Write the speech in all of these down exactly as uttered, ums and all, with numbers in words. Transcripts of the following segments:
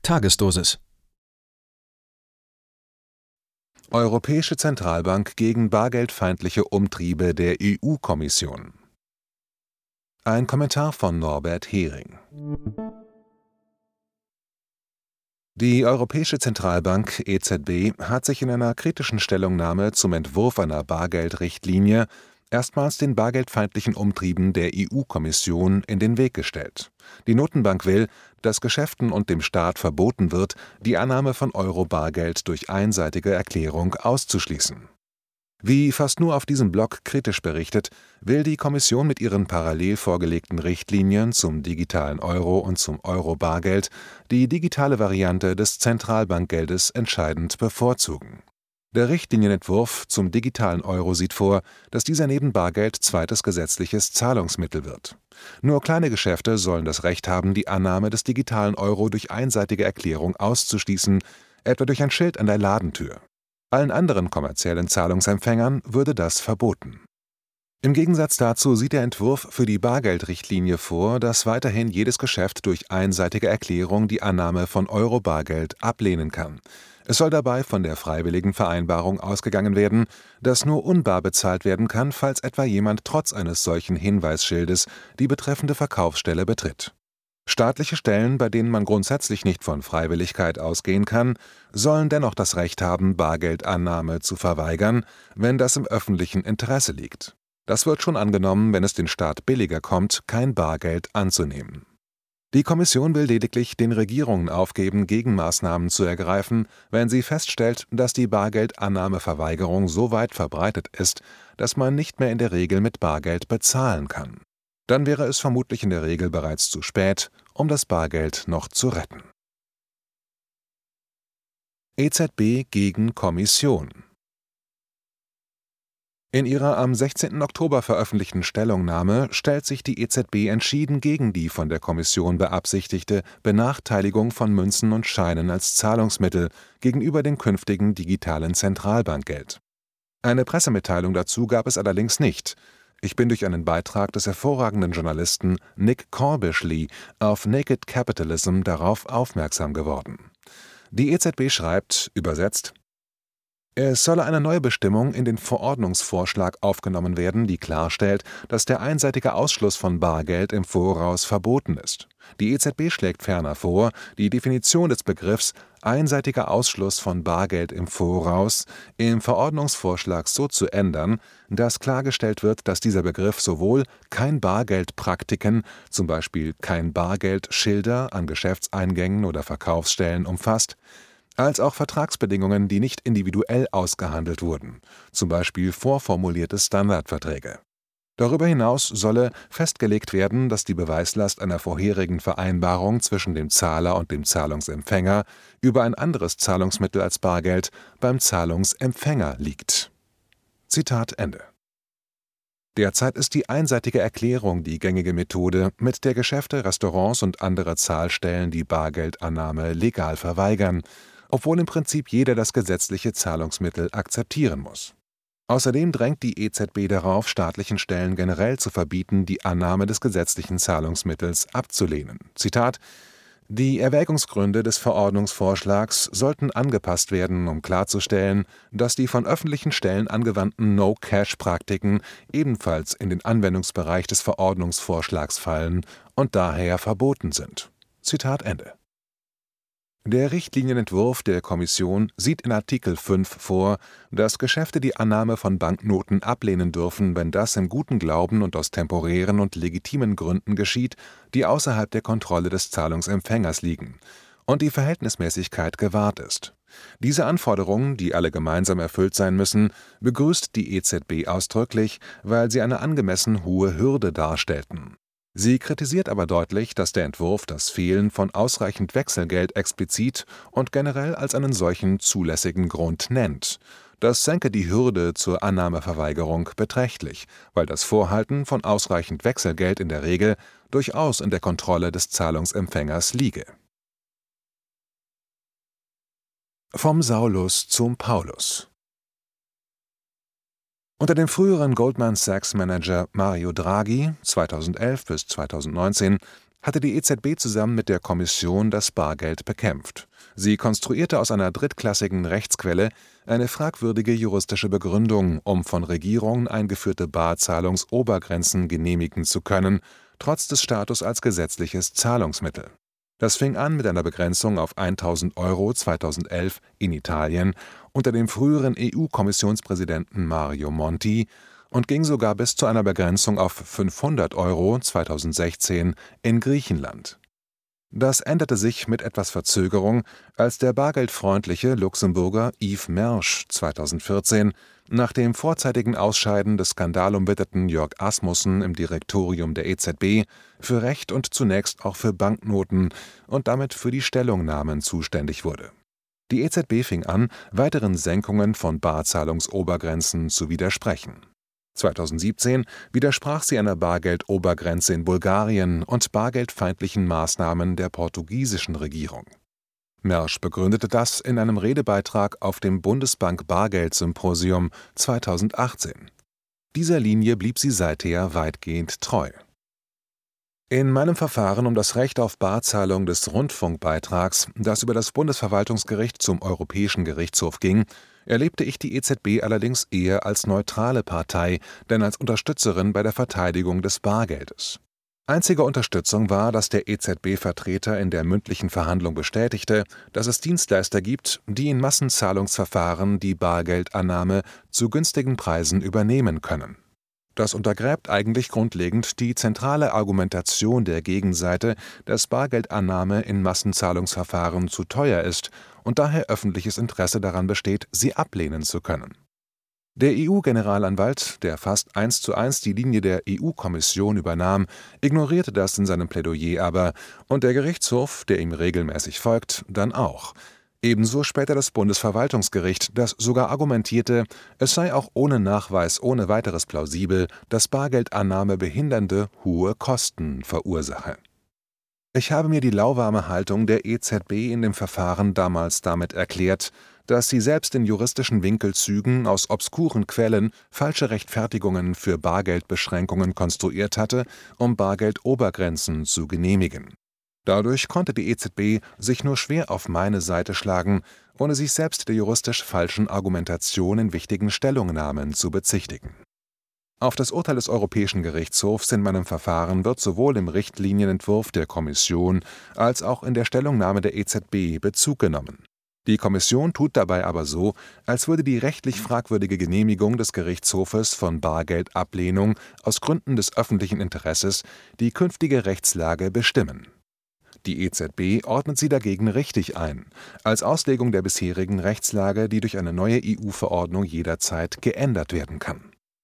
Tagesdosis. Europäische Zentralbank gegen bargeldfeindliche Umtriebe der E U-Kommission. Ein Kommentar von Norbert Hering. Die Europäische Zentralbank E Z B hat sich in einer kritischen Stellungnahme zum Entwurf einer Bargeldrichtlinie erstmals den bargeldfeindlichen Umtrieben der E U-Kommission in den Weg gestellt. Die Notenbank will, dass Geschäften und dem Staat verboten wird, die Annahme von Euro-Bargeld durch einseitige Erklärung auszuschließen. Wie fast nur auf diesem Blog kritisch berichtet, will die Kommission mit ihren parallel vorgelegten Richtlinien zum digitalen Euro und zum Euro-Bargeld die digitale Variante des Zentralbankgeldes entscheidend bevorzugen. Der Richtlinienentwurf zum digitalen Euro sieht vor, dass dieser neben Bargeld zweites gesetzliches Zahlungsmittel wird. Nur kleine Geschäfte sollen das Recht haben, die Annahme des digitalen Euro durch einseitige Erklärung auszuschließen, etwa durch ein Schild an der Ladentür. Allen anderen kommerziellen Zahlungsempfängern würde das verboten. Im Gegensatz dazu sieht der Entwurf für die Bargeldrichtlinie vor, dass weiterhin jedes Geschäft durch einseitige Erklärung die Annahme von Euro-Bargeld ablehnen kann. Es soll dabei von der freiwilligen Vereinbarung ausgegangen werden, dass nur unbar bezahlt werden kann, falls etwa jemand trotz eines solchen Hinweisschildes die betreffende Verkaufsstelle betritt. Staatliche Stellen, bei denen man grundsätzlich nicht von Freiwilligkeit ausgehen kann, sollen dennoch das Recht haben, Bargeldannahme zu verweigern, wenn das im öffentlichen Interesse liegt. Das wird schon angenommen, wenn es den Staat billiger kommt, kein Bargeld anzunehmen. Die Kommission will lediglich den Regierungen aufgeben, Gegenmaßnahmen zu ergreifen, wenn sie feststellt, dass die Bargeldannahmeverweigerung so weit verbreitet ist, dass man nicht mehr in der Regel mit Bargeld bezahlen kann. Dann wäre es vermutlich in der Regel bereits zu spät, um das Bargeld noch zu retten. E Z B gegen Kommission. In ihrer am sechzehnten Oktober veröffentlichten Stellungnahme stellt sich die E Z B entschieden gegen die von der Kommission beabsichtigte Benachteiligung von Münzen und Scheinen als Zahlungsmittel gegenüber dem künftigen digitalen Zentralbankgeld. Eine Pressemitteilung dazu gab es allerdings nicht. Ich bin durch einen Beitrag des hervorragenden Journalisten Nick Corbishley auf Naked Capitalism darauf aufmerksam geworden. Die E Z B schreibt, übersetzt: Es solle eine neue Bestimmung in den Verordnungsvorschlag aufgenommen werden, die klarstellt, dass der einseitige Ausschluss von Bargeld im Voraus verboten ist. Die E Z B schlägt ferner vor, die Definition des Begriffs einseitiger Ausschluss von Bargeld im Voraus im Verordnungsvorschlag so zu ändern, dass klargestellt wird, dass dieser Begriff sowohl Kein-Bargeld-Praktiken, zum Beispiel Kein-Bargeld-Schilder an Geschäftseingängen oder Verkaufsstellen umfasst, als auch Vertragsbedingungen, die nicht individuell ausgehandelt wurden, zum Beispiel vorformulierte Standardverträge. Darüber hinaus solle festgelegt werden, dass die Beweislast einer vorherigen Vereinbarung zwischen dem Zahler und dem Zahlungsempfänger über ein anderes Zahlungsmittel als Bargeld beim Zahlungsempfänger liegt. Zitat Ende. Derzeit ist die einseitige Erklärung die gängige Methode, mit der Geschäfte, Restaurants und andere Zahlstellen die Bargeldannahme legal verweigern, obwohl im Prinzip jeder das gesetzliche Zahlungsmittel akzeptieren muss. Außerdem drängt die E Z B darauf, staatlichen Stellen generell zu verbieten, die Annahme des gesetzlichen Zahlungsmittels abzulehnen. Zitat: Die Erwägungsgründe des Verordnungsvorschlags sollten angepasst werden, um klarzustellen, dass die von öffentlichen Stellen angewandten No-Cash-Praktiken ebenfalls in den Anwendungsbereich des Verordnungsvorschlags fallen und daher verboten sind. Zitat Ende. Der Richtlinienentwurf der Kommission sieht in Artikel fünf vor, dass Geschäfte die Annahme von Banknoten ablehnen dürfen, wenn das im guten Glauben und aus temporären und legitimen Gründen geschieht, die außerhalb der Kontrolle des Zahlungsempfängers liegen und die Verhältnismäßigkeit gewahrt ist. Diese Anforderungen, die alle gemeinsam erfüllt sein müssen, begrüßt die E Z B ausdrücklich, weil sie eine angemessen hohe Hürde darstellten. Sie kritisiert aber deutlich, dass der Entwurf das Fehlen von ausreichend Wechselgeld explizit und generell als einen solchen zulässigen Grund nennt. Das senke die Hürde zur Annahmeverweigerung beträchtlich, weil das Vorhalten von ausreichend Wechselgeld in der Regel durchaus in der Kontrolle des Zahlungsempfängers liege. Vom Saulus zum Paulus. Unter dem früheren Goldman Sachs-Manager Mario Draghi (zweitausendelf bis zweitausendneunzehn) hatte die E Z B zusammen mit der Kommission das Bargeld bekämpft. Sie konstruierte aus einer drittklassigen Rechtsquelle eine fragwürdige juristische Begründung, um von Regierungen eingeführte Barzahlungsobergrenzen genehmigen zu können, trotz des Status als gesetzliches Zahlungsmittel. Das fing an mit einer Begrenzung auf tausend Euro zweitausendelf in Italien unter dem früheren E U-Kommissionspräsidenten Mario Monti und ging sogar bis zu einer Begrenzung auf fünfhundert Euro zweitausendsechzehn in Griechenland. Das änderte sich mit etwas Verzögerung, als der bargeldfreundliche Luxemburger Yves Mersch zweitausendvierzehn nach dem vorzeitigen Ausscheiden des skandalumwitterten Jörg Asmussen im Direktorium der E Z B für Recht und zunächst auch für Banknoten und damit für die Stellungnahmen zuständig wurde. Die E Z B fing an, weiteren Senkungen von Barzahlungsobergrenzen zu widersprechen. zweitausendsiebzehn widersprach sie einer Bargeldobergrenze in Bulgarien und bargeldfeindlichen Maßnahmen der portugiesischen Regierung. Mersch begründete das in einem Redebeitrag auf dem Bundesbank-Bargeld-Symposium zweitausendachtzehn. Dieser Linie blieb sie seither weitgehend treu. In meinem Verfahren um das Recht auf Barzahlung des Rundfunkbeitrags, das über das Bundesverwaltungsgericht zum Europäischen Gerichtshof ging, erlebte ich die E Z B allerdings eher als neutrale Partei, denn als Unterstützerin bei der Verteidigung des Bargeldes. Einzige Unterstützung war, dass der E Z B-Vertreter in der mündlichen Verhandlung bestätigte, dass es Dienstleister gibt, die in Massenzahlungsverfahren die Bargeldannahme zu günstigen Preisen übernehmen können. Das untergräbt eigentlich grundlegend die zentrale Argumentation der Gegenseite, dass Bargeldannahme in Massenzahlungsverfahren zu teuer ist und daher öffentliches Interesse daran besteht, sie ablehnen zu können. Der E U-Generalanwalt, der fast eins zu eins die Linie der E U-Kommission übernahm, ignorierte das in seinem Plädoyer aber, und der Gerichtshof, der ihm regelmäßig folgt, dann auch. Ebenso später das Bundesverwaltungsgericht, das sogar argumentierte, es sei auch ohne Nachweis ohne weiteres plausibel, dass Bargeldannahme behindernde, hohe Kosten verursache. Ich habe mir die lauwarme Haltung der E Z B in dem Verfahren damals damit erklärt, dass sie selbst in juristischen Winkelzügen aus obskuren Quellen falsche Rechtfertigungen für Bargeldbeschränkungen konstruiert hatte, um Bargeldobergrenzen zu genehmigen. Dadurch konnte die E Z B sich nur schwer auf meine Seite schlagen, ohne sich selbst der juristisch falschen Argumentation in wichtigen Stellungnahmen zu bezichtigen. Auf das Urteil des Europäischen Gerichtshofs in meinem Verfahren wird sowohl im Richtlinienentwurf der Kommission als auch in der Stellungnahme der E Z B Bezug genommen. Die Kommission tut dabei aber so, als würde die rechtlich fragwürdige Genehmigung des Gerichtshofes von Bargeldablehnung aus Gründen des öffentlichen Interesses die künftige Rechtslage bestimmen. Die E Z B ordnet sie dagegen richtig ein, als Auslegung der bisherigen Rechtslage, die durch eine neue E U-Verordnung jederzeit geändert werden kann.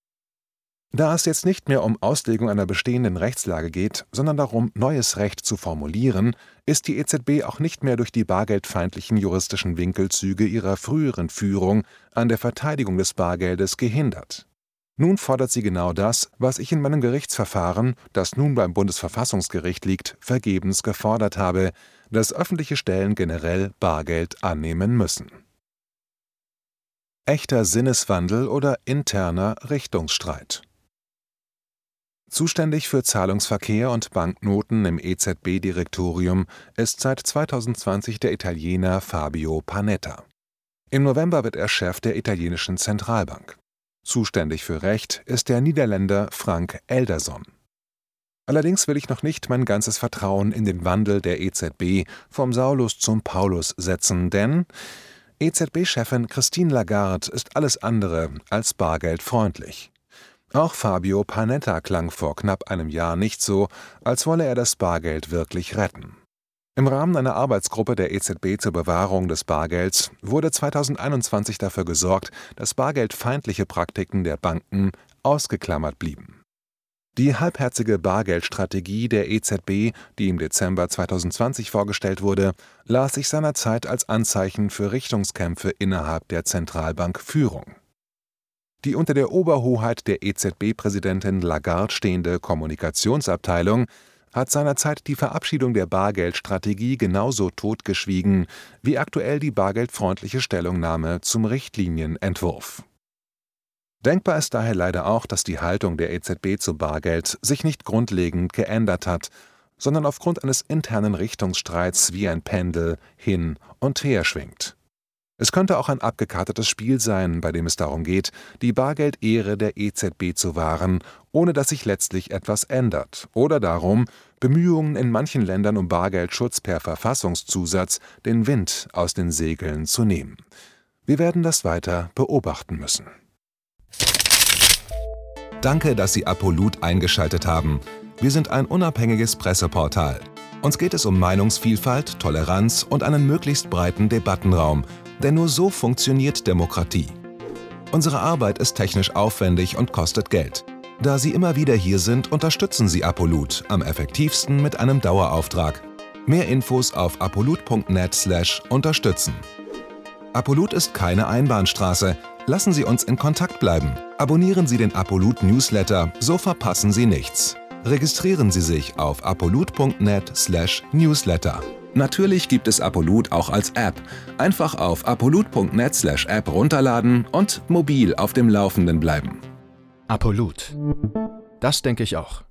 Da es jetzt nicht mehr um Auslegung einer bestehenden Rechtslage geht, sondern darum, neues Recht zu formulieren, ist die E Z B auch nicht mehr durch die bargeldfeindlichen juristischen Winkelzüge ihrer früheren Führung an der Verteidigung des Bargeldes gehindert. Nun fordert sie genau das, was ich in meinem Gerichtsverfahren, das nun beim Bundesverfassungsgericht liegt, vergebens gefordert habe, dass öffentliche Stellen generell Bargeld annehmen müssen. Echter Sinneswandel oder interner Richtungsstreit. Zuständig für Zahlungsverkehr und Banknoten im E Z B-Direktorium ist seit zweitausendzwanzig der Italiener Fabio Panetta. Im November wird er Chef der italienischen Zentralbank. Zuständig für Recht ist der Niederländer Frank Elderson. Allerdings will ich noch nicht mein ganzes Vertrauen in den Wandel der E Z B vom Saulus zum Paulus setzen, denn E Z B-Chefin Christine Lagarde ist alles andere als bargeldfreundlich. Auch Fabio Panetta klang vor knapp einem Jahr nicht so, als wolle er das Bargeld wirklich retten. Im Rahmen einer Arbeitsgruppe der E Z B zur Bewahrung des Bargelds wurde zweitausendeinundzwanzig dafür gesorgt, dass bargeldfeindliche Praktiken der Banken ausgeklammert blieben. Die halbherzige Bargeldstrategie der E Z B, die im Dezember zweitausendzwanzig vorgestellt wurde, las sich seinerzeit als Anzeichen für Richtungskämpfe innerhalb der Zentralbankführung. Die unter der Oberhoheit der E Z B-Präsidentin Lagarde stehende Kommunikationsabteilung hat seinerzeit die Verabschiedung der Bargeldstrategie genauso totgeschwiegen wie aktuell die bargeldfreundliche Stellungnahme zum Richtlinienentwurf. Denkbar ist daher leider auch, dass die Haltung der E Z B zu Bargeld sich nicht grundlegend geändert hat, sondern aufgrund eines internen Richtungsstreits wie ein Pendel hin und her schwingt. Es könnte auch ein abgekartetes Spiel sein, bei dem es darum geht, die Bargeldehre der E Z B zu wahren, ohne dass sich letztlich etwas ändert, oder darum, Bemühungen in manchen Ländern um Bargeldschutz per Verfassungszusatz den Wind aus den Segeln zu nehmen. Wir werden das weiter beobachten müssen. Danke, dass Sie Apollut eingeschaltet haben. Wir sind ein unabhängiges Presseportal. Uns geht es um Meinungsvielfalt, Toleranz und einen möglichst breiten Debattenraum, denn nur so funktioniert Demokratie. Unsere Arbeit ist technisch aufwendig und kostet Geld. Da Sie immer wieder hier sind, unterstützen Sie Apollut am effektivsten mit einem Dauerauftrag. Mehr Infos auf apollut punkt net slash unterstützen. Apollut ist keine Einbahnstraße. Lassen Sie uns in Kontakt bleiben. Abonnieren Sie den Apollut Newsletter, so verpassen Sie nichts. Registrieren Sie sich auf apollut punkt net slash newsletter. Natürlich gibt es Apollut auch als App. Einfach auf apollut punkt net slash app runterladen und mobil auf dem Laufenden bleiben. Apollut. Das denke ich auch.